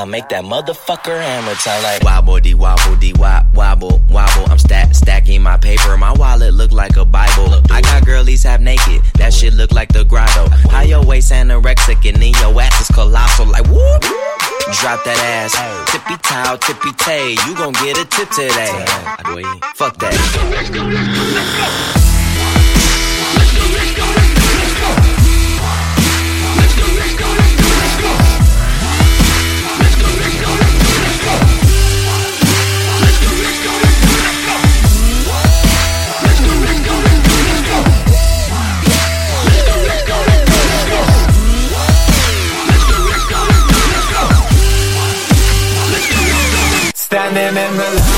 make that motherfucker hammer time like wobble dee wobble. I'm stacking my paper. My wallet look like a Bible. I got girlies half naked. That shit look like the grotto. How your waist anorexic and then your ass is colossal like whoop. Drop that ass, tippy toe, tippy tay. You gon' get a tip today. Fuck that. Let's go. Standing in the